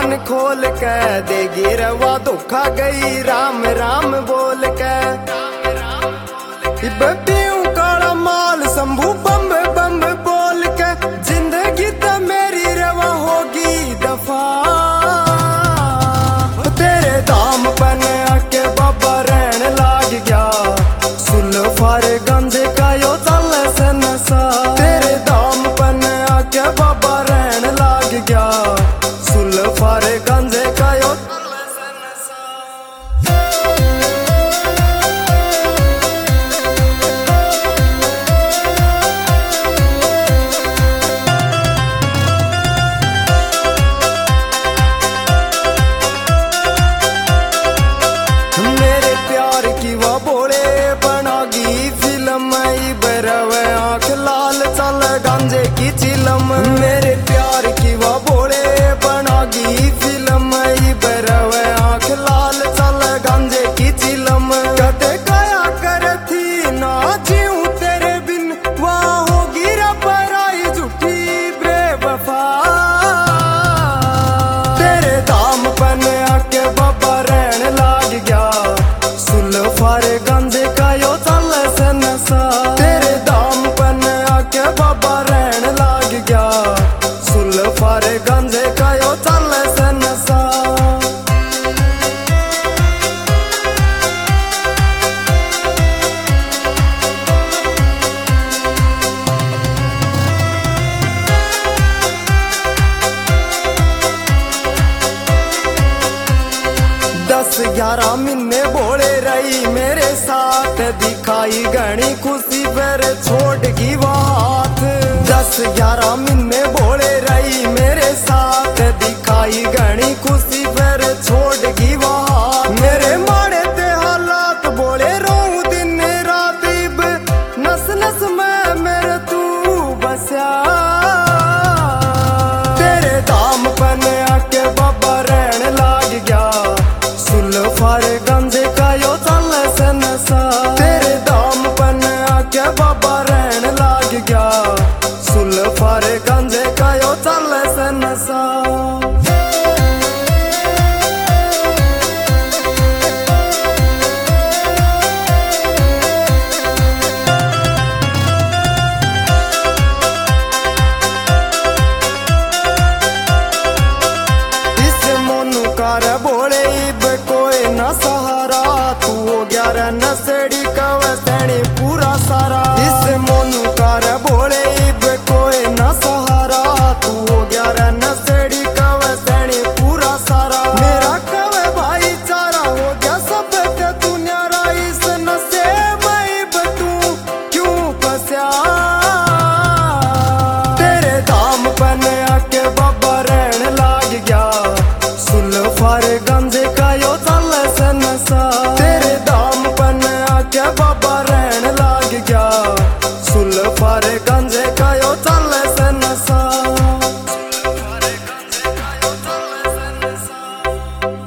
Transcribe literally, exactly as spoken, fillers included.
कान खोल के देगी रवा धोखा गई राम राम बोल के पीऊं काला माल शंभू बम बम बोल के जिंदगी तो मेरी रवा होगी दफा तेरे दाम पन आके बाबा रहन लाग गया सुल्फार गंजे का यो चल से नशा तेरे दाम पन आके बाबा रहन लाग गया सुल्फार गंजे का यो गांजे की चिलम मेरे प्यार की वो बोले बनागी फिल्म बरवे आंख लाल चल गांजे की चिलम कदे गया कर थी ना जीऊं तेरे बिन वहाँ होगी रबराई झूठी बेवफा तेरे दाम पन आके बाबा रहन लाग गया सुल्फार गांजे का यो चल से नशा तेरे दाम पन आके बाबा सुल्फार गंजे का यो चल से नशा दस ग्यारह महीने बोले रही मेरे साथ दिखाई घनी खुशी फिर छोड़ की बात दस ग्यारह महीने बोले रही मेरे साथ दिखाई घनी खुशी फिर छोड़ की बात मेरे माड़े ते हालात बोले रोऊं दिन रात इब नस नस में मेरे तू बसा तेरे दाम पन आके बाबा रहन लाग गया सुल्फार गंजे का यो चल से नशा तेरे दाम पन आके बाबा रहन लाग गया सुल्फार गंजे का यो चल से नशा इस मोनू कार बोले इब कोई न सहारा तू हो गया रे नसेड़ी कवसैनी पूरा सारा इस मोनू कार